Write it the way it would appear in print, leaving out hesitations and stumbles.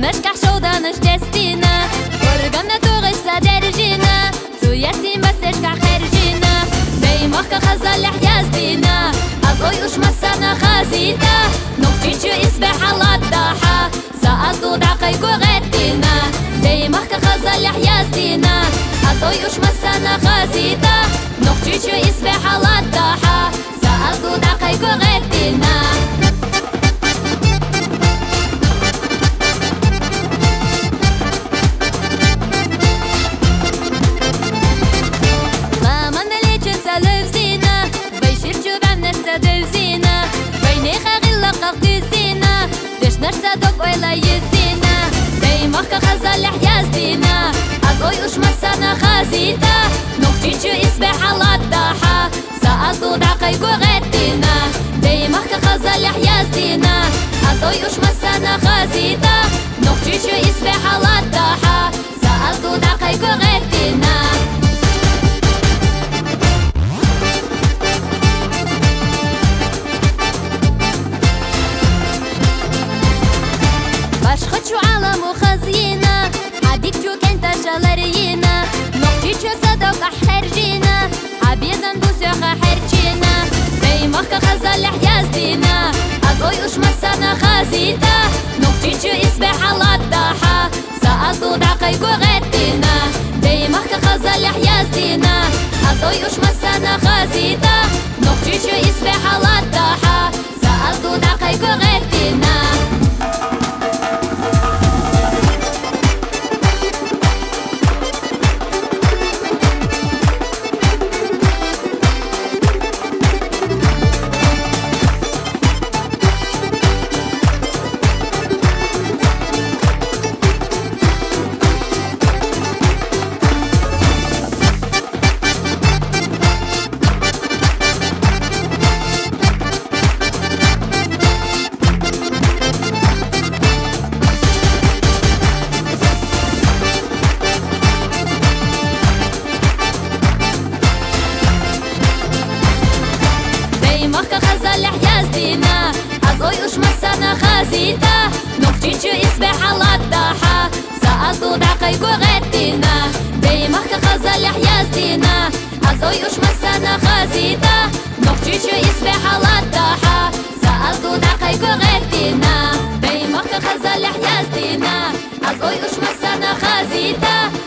مشكح شودانش دستينا ورقمنا توغش سادرجينا تويتي مسشكح خرجينا بيمخك خزال حياز دينا أضوي وش مسانا خازيتا نقتيجو إسبح على الضاحة سأصدو دعقيكو غدينا بيمخك خزال حياز دينا أضوي وش مسانا خازيتا نقتيجو إسبح على الضاحة سأصدو دعقيكو غدينا نرصدق ولا يزينا بيمخك خزال حياز دينا أضوي وش مسانا خازيتا نقتيجو إسبح على الضاحة سأصدو دعقيكو غدينا بيمخك خزال حياز دينا أضوي وش مسانا خازيتا نقتيجو إسبح على الضاحة سأصدو دعقيكو غدينا باشخدشو عالم وخزينا عبيدشو كنت شالرينا نقتيجو صدق حرجينا عبيزن بوسيخ حرجينا بيمخك خزال حياز دينا أضوي وش مسانا خازيتا نقتيجو إسبح على الضاحة سأصدو دعقيكو غدينا بيمخك خزال حياز دينا أضوي وش مسانا خازيتا نقتيجو إسبح على الضاحة سأصدو دعقيكو غدينا بيمخك خزال حياز دينا أضوي وش مسانا خازيتا نقتيجو إسبح على الضاحة سأصدو دعقيكو غدينا بيمخك خزال حياز دينا أضوي وش مسانا خازيتا نقتيجو إسبح على الضاحة سأصدو دعقيكو غدينا بيمخك خزال حياز دينا أضوي وش مسانا خازيتا